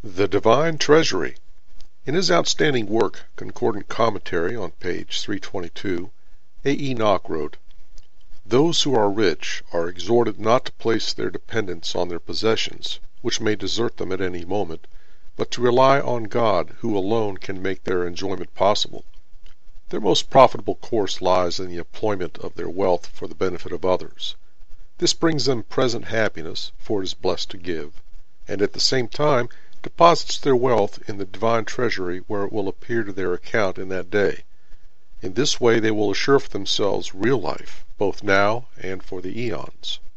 The Divine Treasury. In his outstanding work, Concordant Commentary, on page 322, A. E. Nock wrote, "Those who are rich are exhorted not to place their dependence on their possessions, which may desert them at any moment, but to rely on God, who alone can make their enjoyment possible. Their most profitable course lies in the employment of their wealth for the benefit of others. This brings them present happiness, for it is blessed to give, and at the same time deposits their wealth in the divine treasury where it will appear to their account in that day. In this way they will assure for themselves real life, both now and for the eons."